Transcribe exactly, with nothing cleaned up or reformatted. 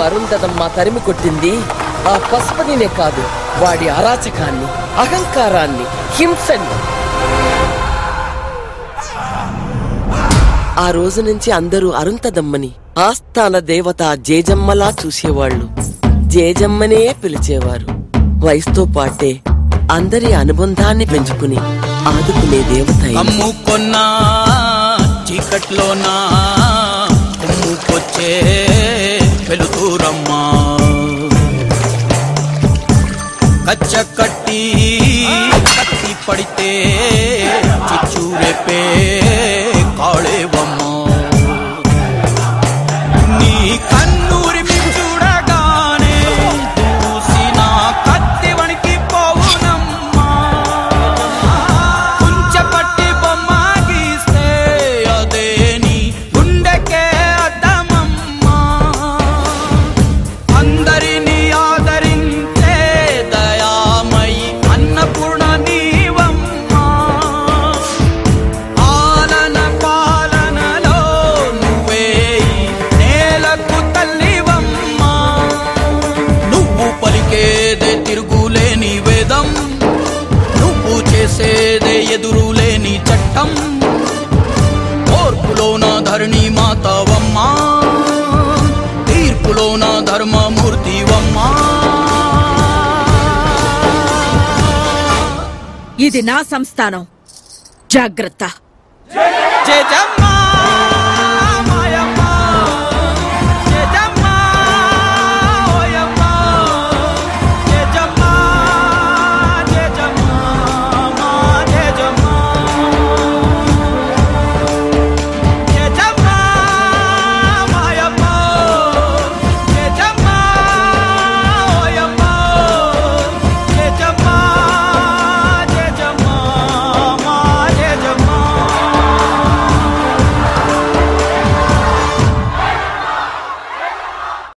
అరుంధతమ్మ తరిమి కొట్టింది ఆ పశుపతినే కాదు, వాడి అరాచకాన్ని, అహంకారాన్ని, హింసని. ఆ రోజు నుంచి అందరూ అరుంధతమ్మని ఆస్థాన దేవత జేజమ్మలా చూసేవాళ్లు. జేజమ్మనే పిలిచేవారు. వయసుతో పాటే అందరి అనుబంధాన్ని పెంచుకుని ఆదుకునే దేవత. అమ్ముకొన్నా చీకట్లోనా కొమ్ముకొచ్చే వెలుతురమ్మా, కచ్చ కట్టి కత్తి పడితే చిచ్చూరెపే కాళేవమ్మా. నీ కన్నూరి మీ చూడగానే చూసిన కత్తి వణికి పోవునమ్మా, కుంచపట్టి బొమ్మ గీస్తే అదే నీ గుండెకే అద్దమమ్మా. అందరినీ ఆదరించే దయామయి అన్నపూర్ణ నీవమ్మా. ఆలన పాలనలో నువ్వే నేలకు తల్లివమ్మా. నువ్వు పలికేదే తిరుగులేని వేదం, నువ్వు చేసేదే ఎదురులేని చట్టం. ఓర్పులోన ధరణి మాతవమ్మా, తీర్పులోన ధర్మమూర్తివమ్మా. ఇది నా సంస్థానం, జాగ్రత్త. జయజమ్మా.